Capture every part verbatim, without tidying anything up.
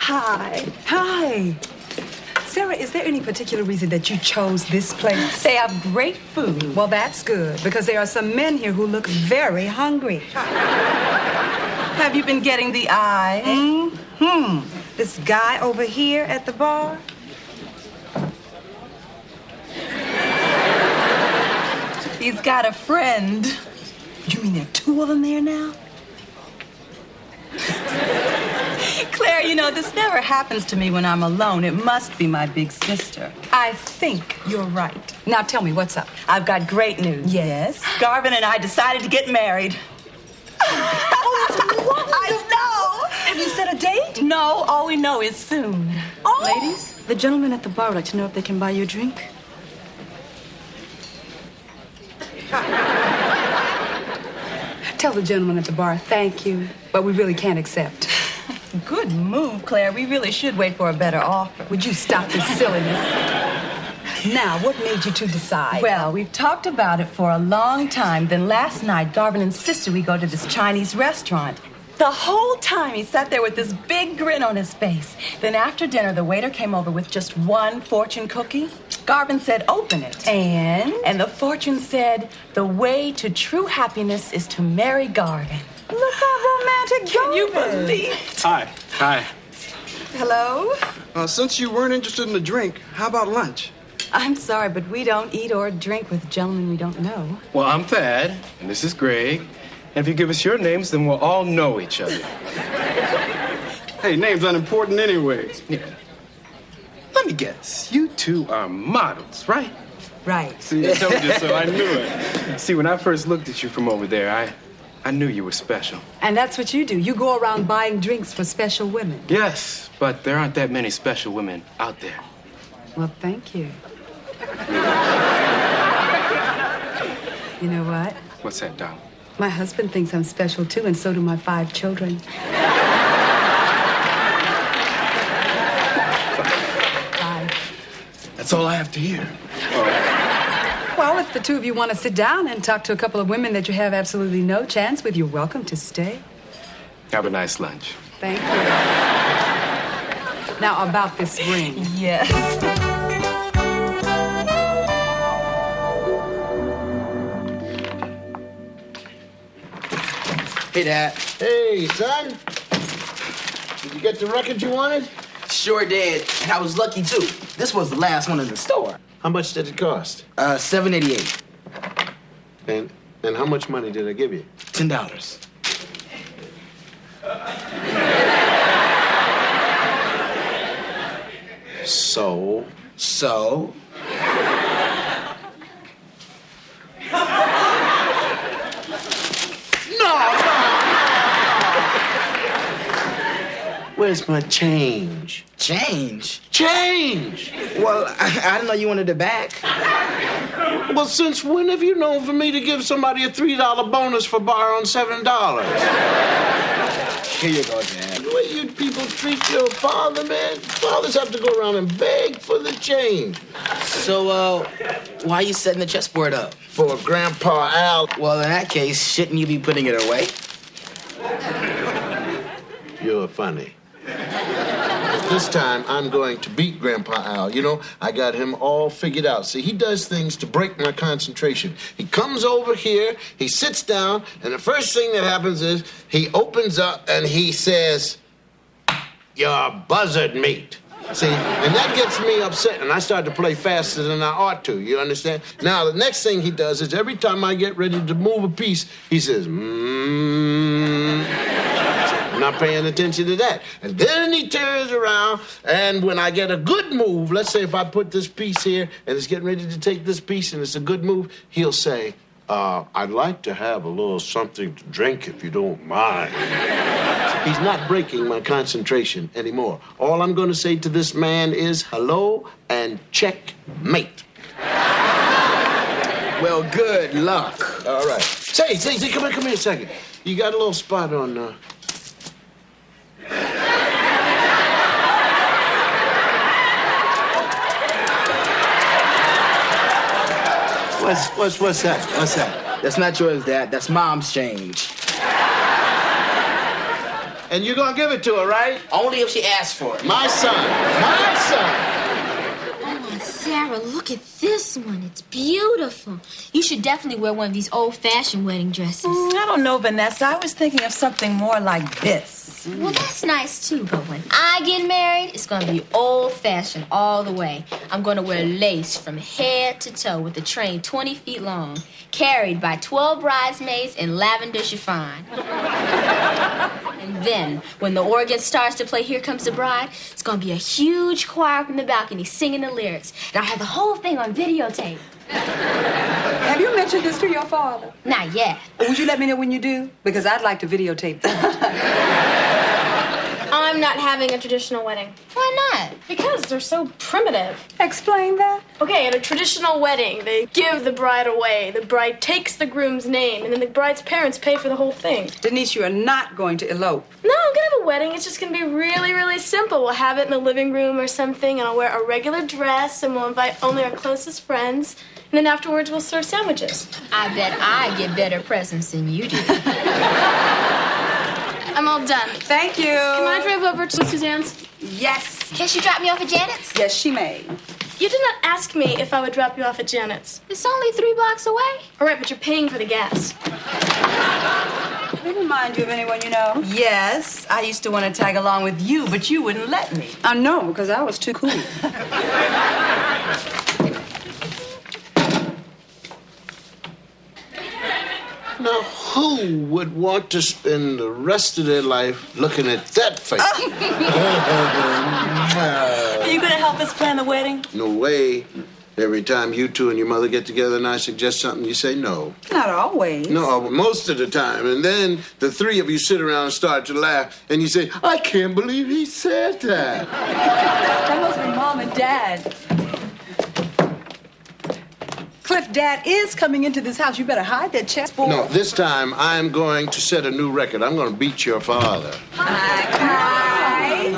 Hi. Hi. Sarah, is there any particular reason that you chose this place? They have great food. Well, that's good, because there are some men here who look very hungry. Have you been getting the eye? Mm-hmm. This guy over here at the bar? He's got a friend. You mean there are two of them there now? Claire, you know, this never happens to me when I'm alone. It must be my big sister. I think you're right. Now tell me, what's up? I've got great news. Yes? Garvin and I decided to get married. Oh, that's wonderful. I know. Have you set a date? No, all we know is soon. Oh. Ladies, the gentleman at the bar would like to know if they can buy you a drink. Tell the gentleman at the bar thank you, but we really can't accept. Good move, Claire. We really should wait for a better offer. Would you stop this silliness? Now, what made you two decide? Well, we've talked about it for a long time. Then last night, Garvin insisted we go to this Chinese restaurant. The whole time he sat there with this big grin on his face. Then after dinner, the waiter came over with just one fortune cookie. Garvin said, open it. And? And the fortune said, the way to true happiness is to marry Garvin. Look how romantic. Can you believe it? Hi. Hi. Hello? Uh, since you weren't interested in the drink, how about lunch? I'm sorry, but we don't eat or drink with gentlemen we don't know. Well, I'm Thad, and this is Greg. And if you give us your names, then we'll all know each other. Hey, name's unimportant anyways. Yeah. Let me guess. You two are models, right? Right. See, I told you so. I knew it. See, when I first looked at you from over there, I, I knew you were special. And that's what you do. You go around buying drinks for special women. Yes, but there aren't that many special women out there. Well, thank you. You know what? What's that, darling? My husband thinks I'm special, too, and so do my five children. Bye. That's all I have to hear. Well, if the two of you want to sit down and talk to a couple of women that you have absolutely no chance with, you're welcome to stay. Have a nice lunch. Thank you. Now, about this ring. Yes. Hey, Dad. Hey, son. Did you get the record you wanted? Sure did. And I was lucky, too. This was the last one in the store. How much did it cost? Uh, seven eighty-eight. And and how much money did I give you? Ten dollars. So? So? Where's my change? Change? Change! Well, I, I didn't know you wanted it back. Well, since when have you known for me to give somebody a three dollar bonus for borrowing seven dollars? Here you go, Dad. The way you people treat your father, man. Fathers have to go around and beg for the change. So, uh, why are you setting the chessboard up? For Grandpa Al. Well, in that case, shouldn't you be putting it away? You're funny. This time, I'm going to beat Grandpa Al. You know, I got him all figured out. See, he does things to break my concentration. He comes over here, he sits down, and the first thing that happens is he opens up and he says, "You're buzzard meat." See, and that gets me upset, and I start to play faster than I ought to, you understand? Now, the next thing he does is every time I get ready to move a piece, he says, mmm. I'm not paying attention to that. And then he turns around, and when I get a good move, let's say if I put this piece here, and it's getting ready to take this piece, and it's a good move, he'll say, uh, I'd like to have a little something to drink if you don't mind. He's not breaking my concentration anymore. All I'm going to say to this man is hello and checkmate. Well, good luck. All right. Say, say, say, come here, come here a second. You got a little spot on, uh... What's, what's, what's that? What's that? That's not yours, Dad. That's Mom's change. And you're gonna give it to her, right? Only if she asks for it. My son. My son. Oh, Sarah, look at this one. It's beautiful. You should definitely wear one of these old-fashioned wedding dresses. Mm, I don't know, Vanessa. I was thinking of something more like this. Well, that's nice, too. But when I get married, it's going to be old-fashioned all the way. I'm going to wear lace from head to toe with a train twenty feet long, carried by twelve bridesmaids in lavender chiffon. And then, when the organ starts to play Here Comes the Bride, it's going to be a huge choir from the balcony singing the lyrics. And I'll have the whole thing on videotape. Have you mentioned this to your father? Not yet. Would you let me know when you do? Because I'd like to videotape that. I'm not having a traditional wedding. Why not? Because they're so primitive. Explain that. Okay, at a traditional wedding, they give the bride away. The bride takes the groom's name, and then the bride's parents pay for the whole thing. Denise, you are not going to elope. No, I'm gonna have a wedding. It's just gonna be really, really simple. We'll have it in the living room or something, and I'll wear a regular dress, and we'll invite only our closest friends. And then afterwards, we'll serve sandwiches. I bet I get better presents than you do. I'm all done. Thank you. Can I drive over to Suzanne's? Yes. Can she drop me off at Janet's? Yes, she may. You did not ask me if I would drop you off at Janet's. It's only three blocks away. All right, but you're paying for the gas. They remind you of anyone you know? Yes, I used to want to tag along with you, but you wouldn't let me. I know, because I was too cool. Now, who would want to spend the rest of their life looking at that face? Are you going to help us plan the wedding? No way. Every time you two and your mother get together and I suggest something, you say no. Not always. No, most of the time. And then the three of you sit around and start to laugh, and you say, I can't believe he said that. That must be Mom and Dad. Cliff, Dad is coming into this house. You better hide that chessboard. No, this time I'm going to set a new record. I'm going to beat your father. Hi. Hi.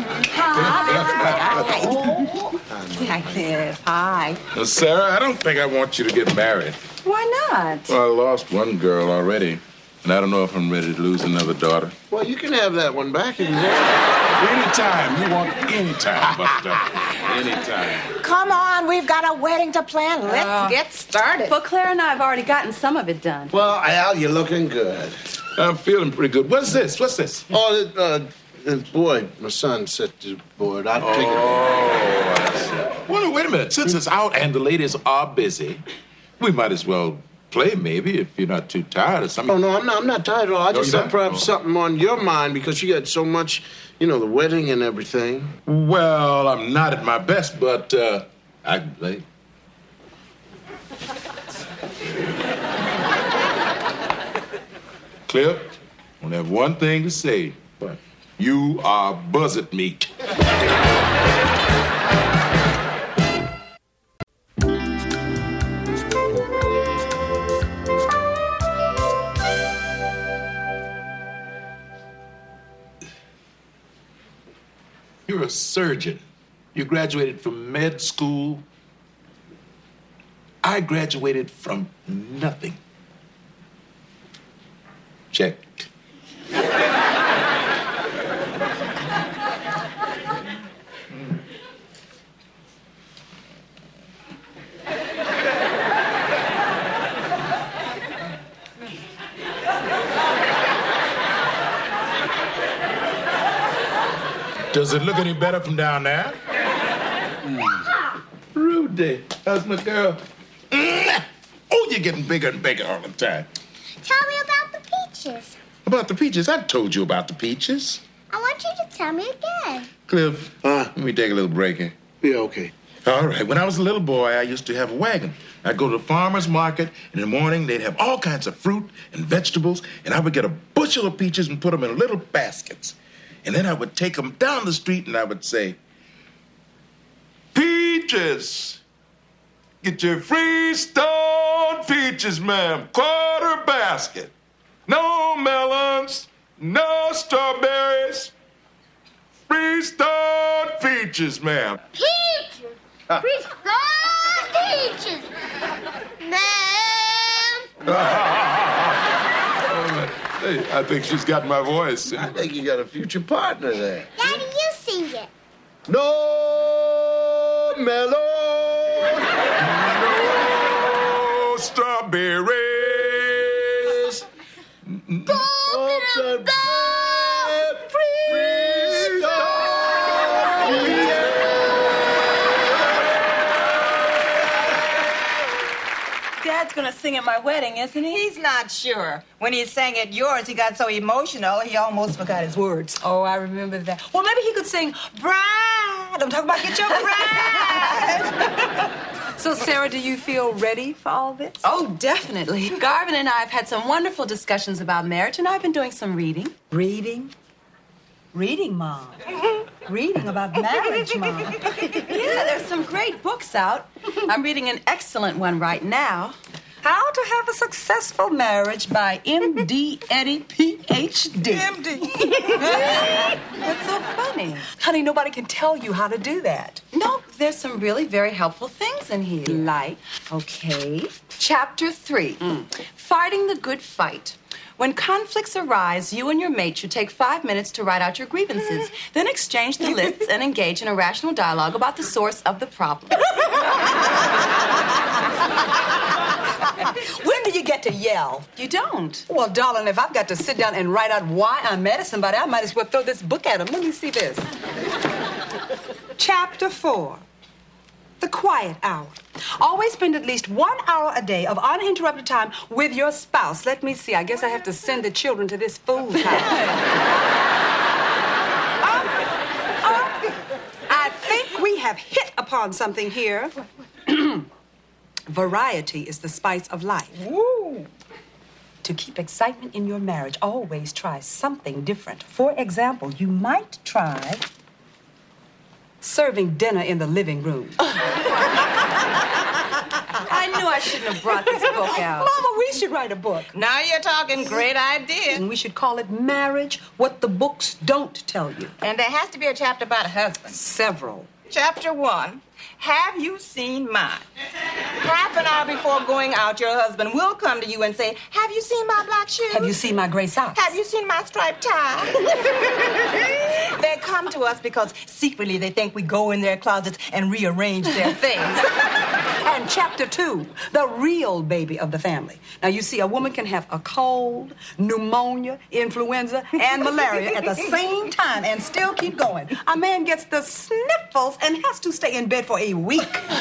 Hi, Cliff. Hi. Now, Sarah, I don't think I want you to get married. Why not? Well, I lost one girl already, and I don't know if I'm ready to lose another daughter. Well, you can have that one back if you want. Anytime. You want anytime, but uh, anytime. Come on, we've got a wedding to plan. Let's Uh, get started. Well, Claire and I have already gotten some of it done. Well, Al, you're looking good. I'm feeling pretty good. What's this? What's this? Oh, uh, uh, boy, my son set the board. I'll take it. Oh, I see. Well, wait a minute. Since it's out and the ladies are busy, we might as well play, maybe, if you're not too tired or something. Oh, no, I'm not, I'm not tired at all. I No, just you're thought not? perhaps Oh. something on your mind because you got so much, you know, the wedding and everything. Well, I'm not at my best, but uh, I can play. Cliff, I only have one thing to say. What? You are buzzard meat. You're a surgeon. You graduated from med school. I graduated from nothing. Check. Does it look any better from down there? Mm. Rudy, how's my girl? Mm. Oh, you're getting bigger and bigger all the time. Tell me about the peaches. About the peaches? I told you about the peaches. I want you to tell me again. Cliff, uh, let me take a little break here. Yeah, okay. All right. When I was a little boy, I used to have a wagon. I'd go to the farmer's market. In the morning, they'd have all kinds of fruit and vegetables, and I would get a bushel of peaches and put them in little baskets. And then I would take them down the street, and I would say, Peaches! Get your Freestone peaches, ma'am. Quarter basket. No melons, no strawberries. Freestone peaches, ma'am. Peaches! Freestone peaches! Ma'am! Hey, I think she's got my voice. I think you got a future partner there. Daddy, you sing it. No mellow. No strawberries. Go, Dad's gonna sing at my wedding, isn't he? He's not sure. When he sang at yours, he got so emotional, he almost forgot his words. Oh, I remember that. Well, maybe he could sing Bride. I'm talking about Get Your Bride. So, Sarah, do you feel ready for all this? Oh, definitely. Garvin and I have had some wonderful discussions about marriage, and I've been doing some reading. Reading? Reading, Mom. Reading about marriage, Mom. Yeah, there's some great books out. I'm reading an excellent one right now. How to Have a Successful Marriage by M D Eddie, P H D. M D. What's so funny? Honey, nobody can tell you how to do that. No, there's some really very helpful things in here. Like? Okay. Chapter three, mm. Fighting the Good Fight. When conflicts arise, you and your mate should take five minutes to write out your grievances, then exchange the lists and engage in a rational dialogue about the source of the problem. When do you get to yell? You don't. Well, darling, if I've got to sit down and write out why I'm mad at somebody, I might as well throw this book at them. Let me see this. Chapter four. The quiet hour. Always spend at least one hour a day of uninterrupted time with your spouse. Let me see. I guess I have to send the children to this fool's house. um, um, I think we have hit upon something here. Variety is the spice of life. Woo. To keep excitement in your marriage, always try something different. For example, you might try serving dinner in the living room. I knew I shouldn't have brought this book out. Mama, we should write a book. Now you're talking. Great idea. And we should call it Marriage, What the Books Don't Tell You. And there has to be a chapter about husbands. Several. Chapter one. Have you seen mine? Half an hour before going out, your husband will come to you and say, have you seen my black shoes? Have you seen my gray socks? Have you seen my striped tie? They come to us because secretly they think we go in their closets and rearrange their things. And chapter two, the real baby of the family. Now, you see, a woman can have a cold, pneumonia, influenza, and malaria at the same time and still keep going. A man gets the sniffles and has to stay in bed for a week.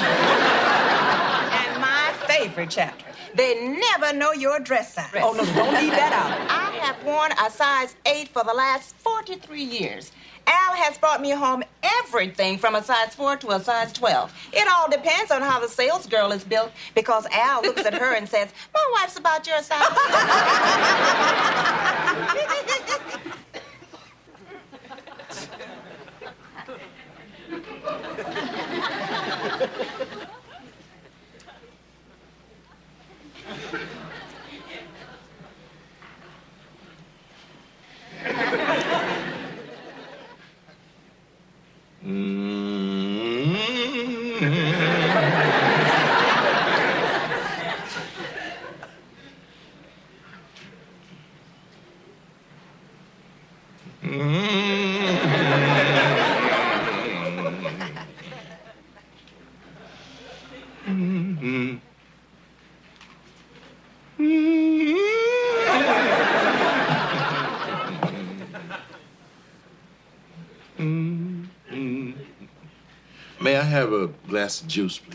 And my favorite chapter, they never know your dress size. Oh, no, don't leave that out. I have worn a size eight for the last forty-three years. Al has brought me home everything from a size four to a size twelve. It all depends on how the sales girl is built, because Al looks at her and says, my wife's about your size. May I have a glass of juice, please?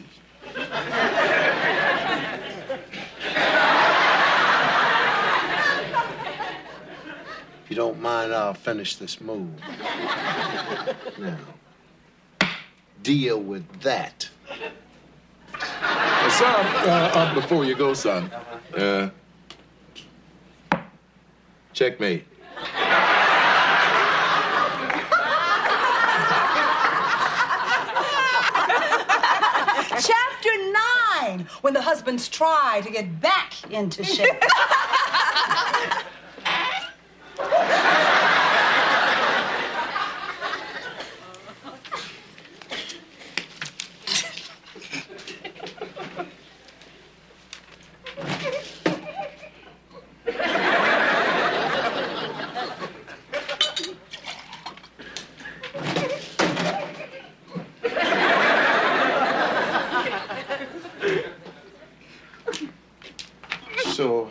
If you don't mind, I'll finish this move. Now, deal with that. Uh, son, uh, uh, before you go, son, uh, checkmate. Chapter nine, when the husbands try to get back into shape.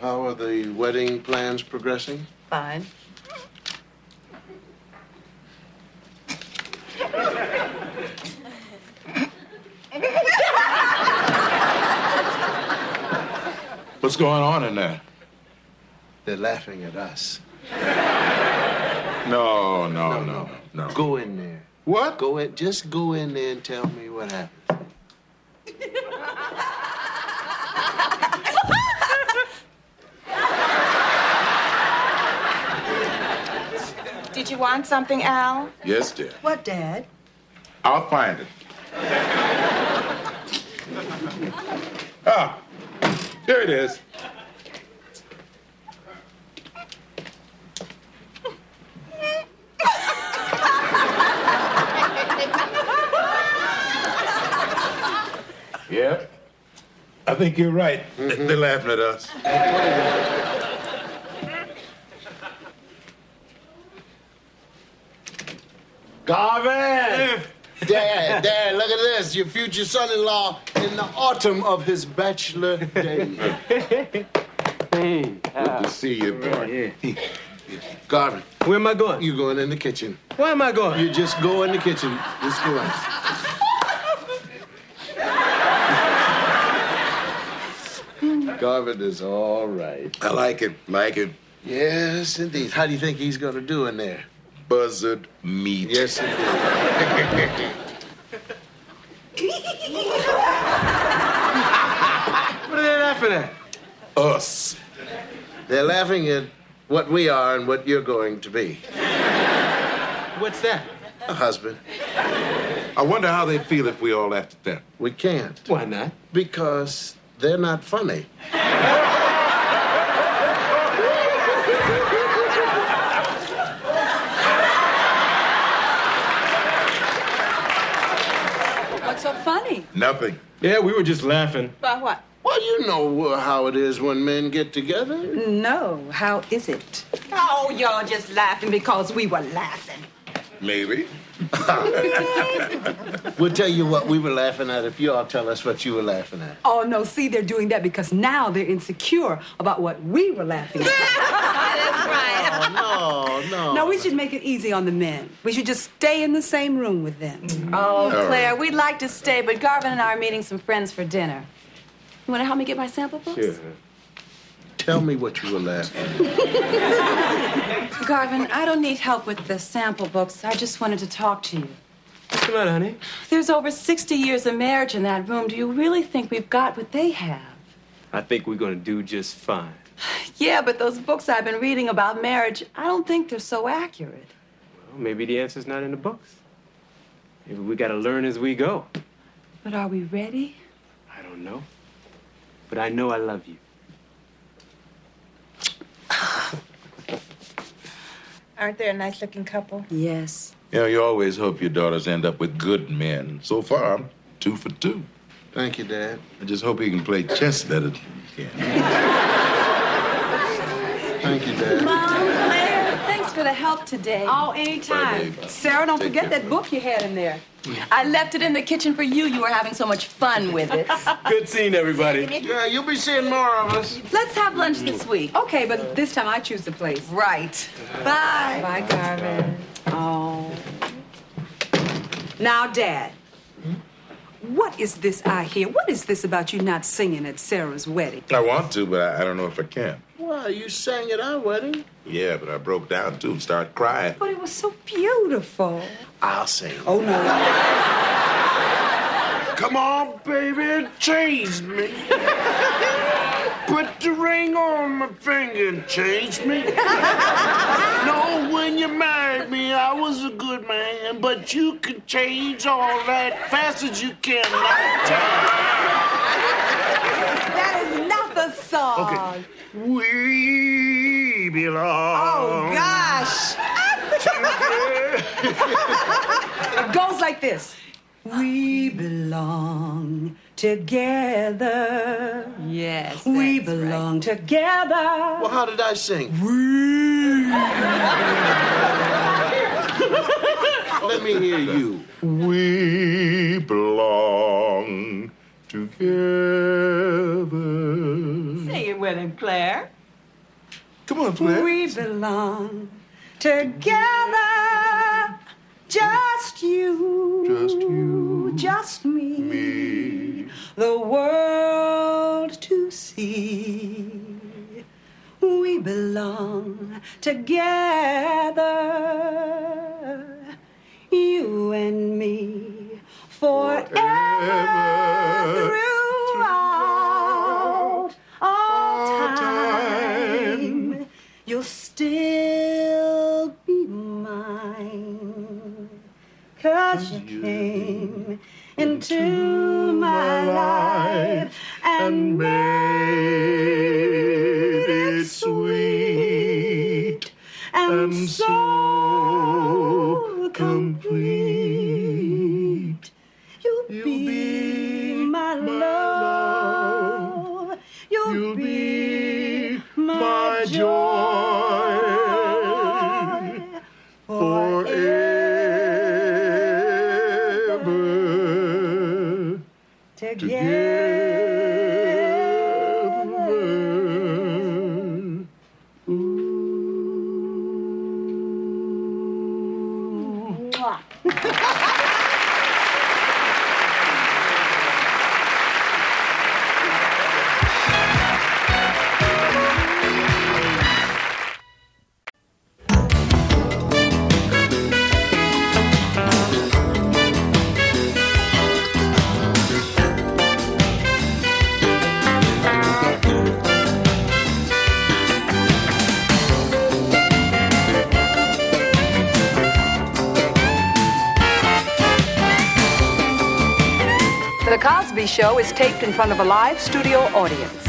How are the wedding plans progressing? Fine. What's going on in there? They're laughing at us. No, no, no, no, no. Go in there. What? Go in. Just go in there and tell me what happened. Did you want something, Al? Yes, dear. What, Dad? I'll find it. Ah, here it is. Yep. I think you're right. Mm-hmm. They're laughing at us. Garvin! Dad, Dad, look at this. Your future son-in-law in the autumn of his bachelor days. Hey. Good to see you, boy. Garvin. Where am I going? You're going in the kitchen. Where am I going? You just go in the kitchen. Just go in. Garvin is all right. I like it, like it. Yes, indeed. How do you think he's going to do in there? Buzzard meat. Yes, indeed. What are they laughing at? Us. They're laughing at what we are and what you're going to be. What's that? A husband. I wonder how they'd feel if we all laughed at them. We can't. Why not? Because they're not funny. What's so funny? Nothing. Yeah, we were just laughing. About what? Well, you know uh, how it is when men get together. No. How is it? Oh, y'all just laughing because we were laughing. Maybe. We'll tell you what we were laughing at if you all tell us what you were laughing at. Oh, no, see, they're doing that because now they're insecure about what we were laughing at. That's right. Oh, no, no. No, we should make it easy on the men. We should just stay in the same room with them. Oh, All Claire, right. we'd like to stay, but Garvin and I are meeting some friends for dinner. You want to help me get my sample books? Sure. Tell me what you were laughing at. Garvin, I don't need help with the sample books. I just wanted to talk to you. What's the matter, honey? There's over sixty years of marriage in that room. Do you really think we've got what they have? I think we're gonna do just fine. Yeah, but those books I've been reading about marriage, I don't think they're so accurate. Well, maybe the answer's not in the books. Maybe we gotta learn as we go. But are we ready? I don't know. But I know I love you. Aren't they a nice-looking couple? Yes. You know, you always hope your daughters end up with good men. So far, I'm two for two. Thank you, Dad. I just hope he can play chess better than you can. Thank you, Dad. Mom, Claire, thanks for the help today. Oh, anytime. Bye, babe. Sarah, don't Take forget care. that book you had in there. I left it in the kitchen for you. You were having so much fun with it. Good seeing everybody. Yeah, you'll be seeing more of us. Let's have lunch this week. Okay, but this time I choose the place. Right. Bye. Bye, Garvin. Oh. Now, Dad, what is this I hear? What is this about you not singing at Sarah's wedding? I want to, but I, I don't know if I can. Why, you sang at our wedding. Yeah, but I broke down too and started crying. But it was so beautiful. I'll sing. Oh, no. Come on, baby, change me. Put the ring on my finger and change me. No, when you married me, I was a good man, but you can change all that fast as you can. That is not the song. Okay. We belong. Oh, gosh. It goes like this. We belong together. Yes. We belong together. Well, how did I sing? We. Let me hear you. We belong together. Say it with him, Claire. on, Flair. We belong together, just you, just you, just me, me. The world to see. We belong together, you and me, forever, forever. Throughout all time. You'll still be mine, 'cause you came into my life and made it sweet and so complete. You'll be my love, you'll be my joy forever together. The Cosby Show is taped in front of a live studio audience.